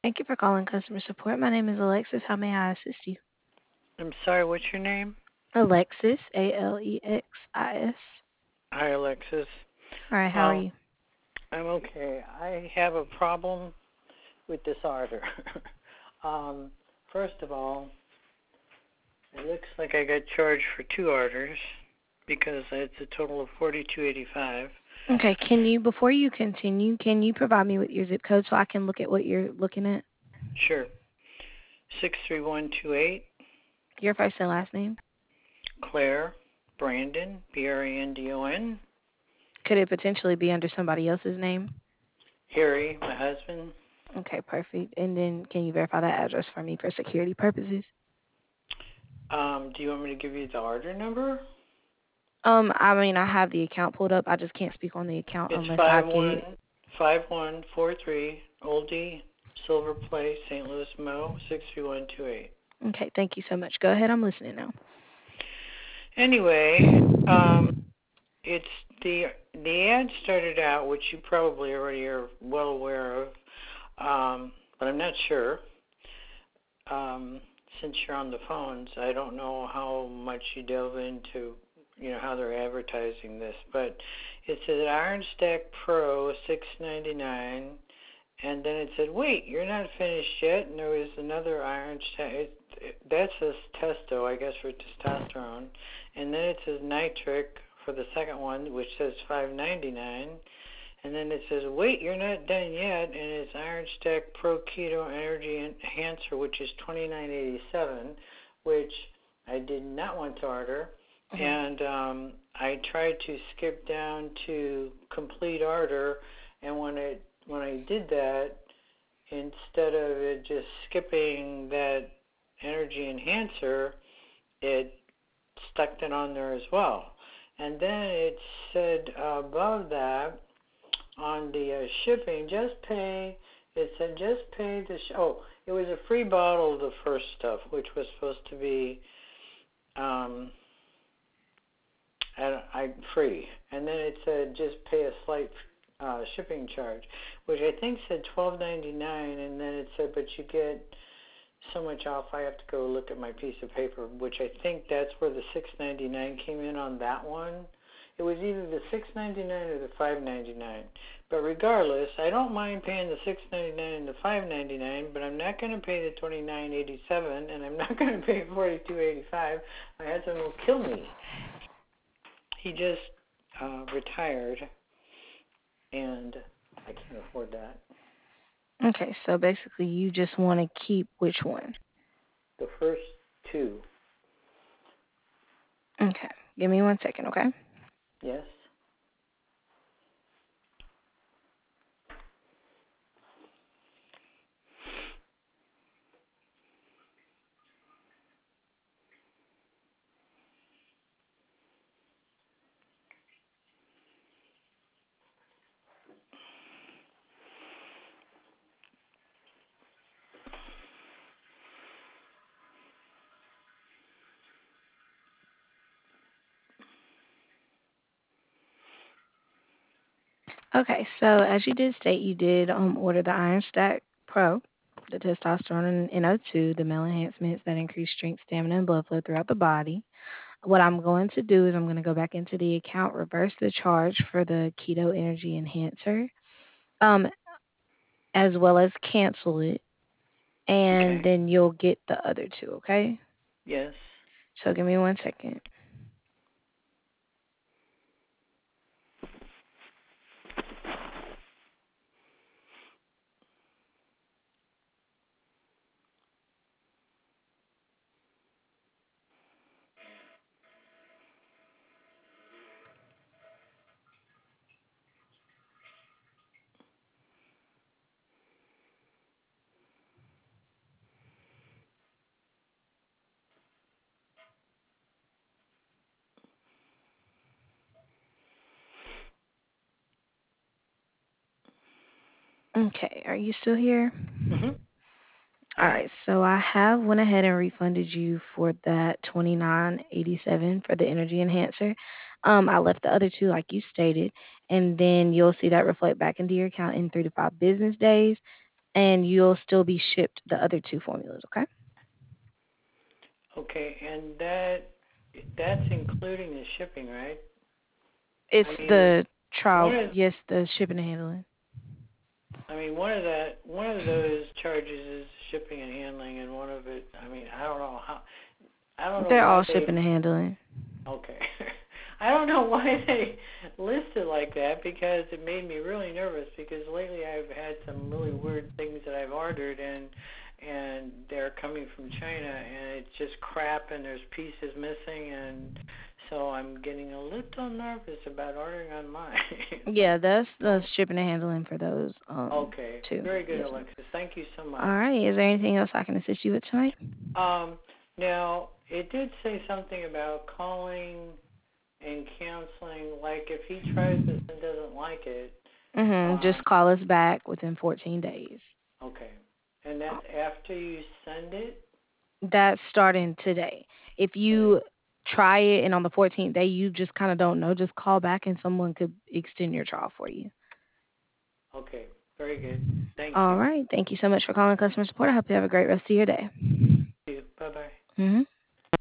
Thank you for calling customer support. My name is Alexis. How may I assist you? I'm sorry, what's your name? Alexis, Alexis. Hi, Alexis. All right, how are Um, you? I'm okay. I have a problem with this order. um, First of all, it looks like I got charged for two orders because it's a total of 42.85. Okay, before you continue, can you provide me with your zip code so I can look at what you're looking at? Sure. 63128, Your first and last name? Claire Brandon, Brandon. Could it potentially be under somebody else's name? Harry, my husband. Okay, perfect. And then can you verify that address for me for security purposes? Do you want me to give you the order number? I mean, I have the account pulled up. I just can't speak on the account It's unless I five get. one five one four three Oldie Silver Place, St. Louis, Mo. 63128. Okay, thank you so much. Go ahead, I'm listening now. Anyway, um, it's the the ad started out, which you probably already are well aware of, but I'm not sure. Um, since you're on the phones, I don't know how much you delve into, how they're advertising this, but it said Iron Stack Pro 699. And then it said, wait, you're not finished yet. And there was another iron. That says testo, I guess, for testosterone. And then it says nitric for the second one, which says 599. And then it says, wait, you're not done yet. And it's Iron Stack Pro Keto Energy Enhancer, which is 2987, which I did not want to order. Mhm. And I tried to skip down to complete order, and when I did that, instead of it just skipping that energy enhancer, it stuck it on there as well. And then it said above that on the shipping, it said just pay it was a free bottle of the first stuff, which was supposed to be um, free. And then it said just pay a slight shipping charge, which I think said $12.99, and then it said but you get so much off. I have to go look at my piece of paper, which I think that's where the $6.99 came in on that one. It was either the $6.99 or the $5.99. But regardless, I don't mind paying the $6.99 and the $5.99, but I'm not going to pay the $29.87, and I'm not going to pay $42.85. My husband will kill me. He just retired, and I can't afford that. Okay, so basically you just want to keep which one? The first two, Okay, give me 1 second, okay? yes. Okay, so as you did state, you did order the Iron Stack Pro, the testosterone and NO2, the male enhancements that increase strength, stamina, and blood flow throughout the body. What I'm going to do is I'm going to go back into the account, reverse the charge for the Keto Energy Enhancer, um, as well as cancel it, and Okay. then you'll get the other two, okay? Yes. So give me 1 second. Okay, are you still here? Mhm. All Yeah. right, so I have went ahead and refunded you for that 29.87 for the energy enhancer. I left the other two like you stated, and then you'll see that reflect back into your account in 3 to 5 business days. and you'll still be shipped the other two formulas, okay? Okay, and that's including the shipping, right? It's I mean, the one trial, of yes, the shipping and handling. one of those charges is shipping and handling, and one of it. I mean, I don't know They're why all they. shipping and handling. Okay. I don't know why they list it like that because it made me really nervous because lately I've had some really weird things that I've ordered and they're coming from China and it's just crap and there's pieces missing and so I'm getting a little nervous about ordering online. Yeah, that's the So, shipping and handling for those okay. too. Very good, Yes, ma'am. Alexis. Thank you so All much. right. Is there anything else I can assist you with tonight? Um, Now, it did say something about calling and counseling. Like if he tries this and doesn't like it, Just um, call us back within 14 days. okay. And that's after you send it. That's starting today. If Today. you try it and on the 14th day you just kind of don't know, just call back and someone could extend your trial for you. Okay. Very good. Thank All you. right. Thank you so much for calling customer support. I hope you have a great rest of your day. See you. Bye bye. hmm